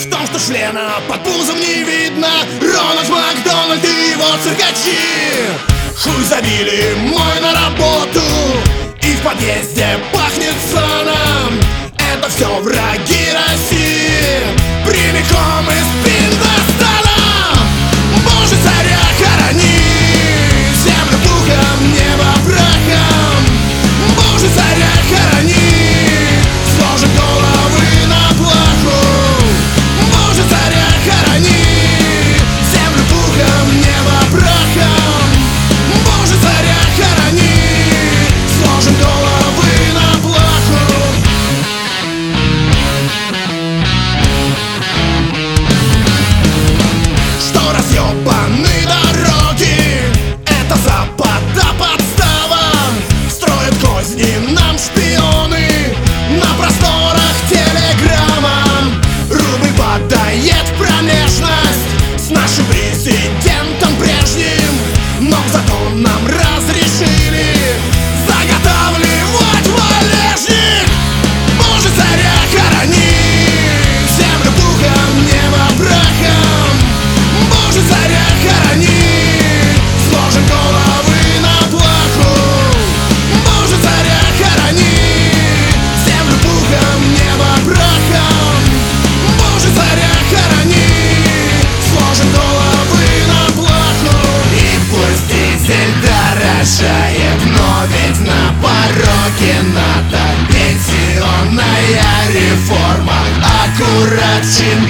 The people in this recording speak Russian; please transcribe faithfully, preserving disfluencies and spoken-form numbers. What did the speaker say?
В том, что члена под пузом не видно. Рональд Макдональд и его циркачи. Хуй забили мой на работу, и в подъезде пахнет саном. Это все враги России, прямиком из Пиндостана. Боже, царя хорони, землю пухом, небо прахом. Боже, царя хорони, сложим головы на плаху. Боже, царя хорони, землю пухом, небо прахом. Боже, царя хорони, сложим головы на плаху. Что разъебаны дороги, это Запада подстава. Строят козни нам шпионы на просторах телеграмма. Рубль подает в промежность с нашим президентом прежним, но зато нам разрешили заготавливать валежник. Боже, царя хорони, землю пухом, небо прахом. Боже, царя хорони, сложим головы на плаху. Боже, царя хорони, землю пухом, небо прахом. Боже, царя хорони, сложим головы на плаху. И пусть дизель дорожает, но ведь на пороге НАТО пенсионная реформа. Аккурат чиновники